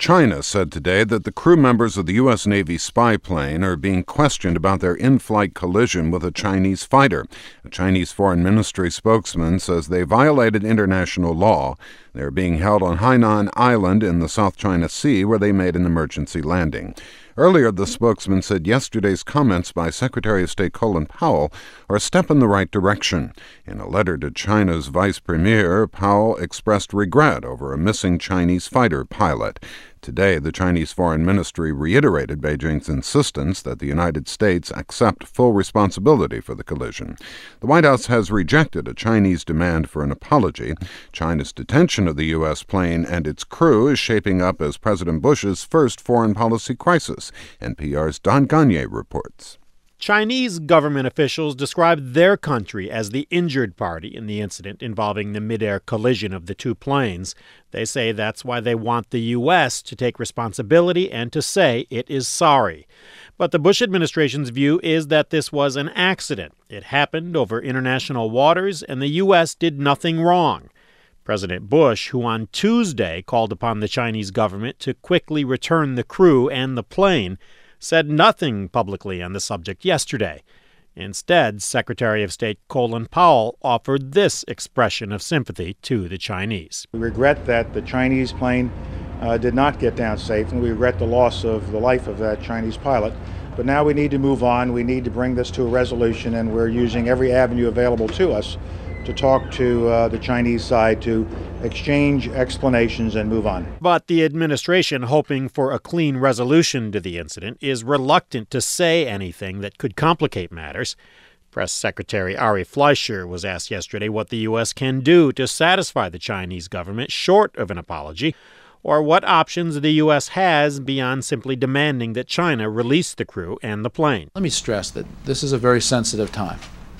China said today that the crew members of the U.S. Navy spy plane are being questioned about their in-flight collision with a Chinese fighter. A Chinese Foreign Ministry spokesman says they violated international law. They are being held on Hainan Island in the South China Sea, where they made an emergency landing. Earlier, the spokesman said yesterday's comments by Secretary of State Colin Powell are a step in the right direction. In a letter to China's Vice Premier, Powell expressed regret over a missing Chinese fighter pilot. Today, the Chinese Foreign Ministry reiterated Beijing's insistence that the United States accept full responsibility for the collision. The White House has rejected a Chinese demand for an apology. China's detention of the U.S. plane and its crew is shaping up as President Bush's first foreign policy crisis. NPR's Don Gagné reports. Chinese government officials described their country as the injured party in the incident involving the midair collision of the two planes. They say that's why they want the U.S. to take responsibility and to say it is sorry. But the Bush administration's view is that this was an accident. It happened over international waters, and the U.S. did nothing wrong. President Bush, who on Tuesday called upon the Chinese government to quickly return the crew and the plane, said nothing publicly on the subject yesterday. Instead, Secretary of State Colin Powell offered this expression of sympathy to the Chinese. We regret that the Chinese plane did not get down safe, and we regret the loss of the life of that Chinese pilot. But now we need to move on. We need to bring this to a resolution, and we're using every avenue available to us to talk to the Chinese side, to exchange explanations and move on. But the administration, hoping for a clean resolution to the incident, is reluctant to say anything that could complicate matters. Press Secretary Ari Fleischer was asked yesterday what the U.S. can do to satisfy the Chinese government short of an apology, or what options the U.S. has beyond simply demanding that China release the crew and the plane. Let me stress that this is a very sensitive time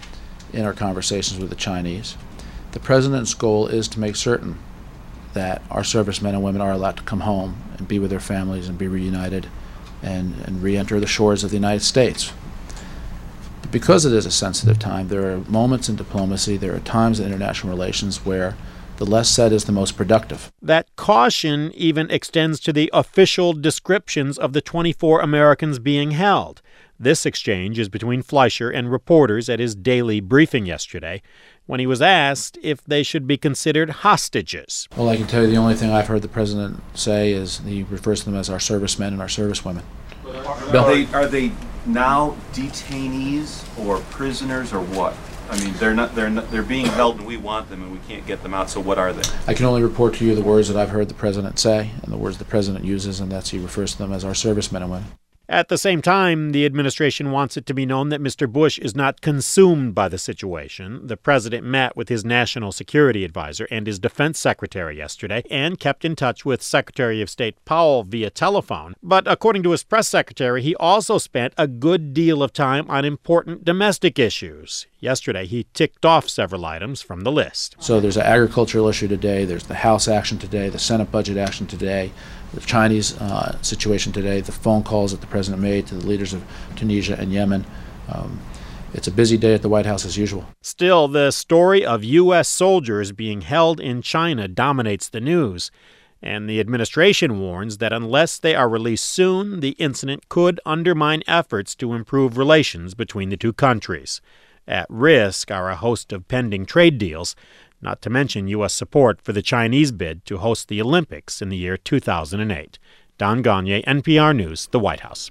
in our conversations with the Chinese. The president's goal is to make certain that our servicemen and women are allowed to come home and be with their families and be reunited and re-enter the shores of the United States. But because it is a sensitive time, there are moments in diplomacy, there are times in international relations where the less said is the most productive. That caution even extends to the official descriptions of the 24 Americans being held. This exchange is between Fleischer and reporters at his daily briefing yesterday when he was asked if they should be considered hostages. Well, I can tell you the only thing I've heard the president say is he refers to them as our servicemen and our servicewomen. Are they now detainees or prisoners or what? I mean, they're being held and we want them and we can't get them out, so what are they? I can only report to you the words that I've heard the president say and the words the president uses, and that's he refers to them as our servicemen and women. At the same time, the administration wants it to be known that Mr. Bush is not consumed by the situation. The president met with his national security advisor and his defense secretary yesterday and kept in touch with Secretary of State Powell via telephone. But according to his press secretary, he also spent a good deal of time on important domestic issues. Yesterday, he ticked off several items from the list. So there's an agricultural issue today, there's the House action today, the Senate budget action today, the Chinese situation today, the phone calls that the president made to the leaders of Tunisia and Yemen. It's a busy day at the White House as usual. Still, the story of U.S. soldiers being held in China dominates the news. And the administration warns that unless they are released soon, the incident could undermine efforts to improve relations between the two countries. At risk are a host of pending trade deals, not to mention U.S. support for the Chinese bid to host the Olympics in the year 2008. Don Gagné, NPR News, the White House.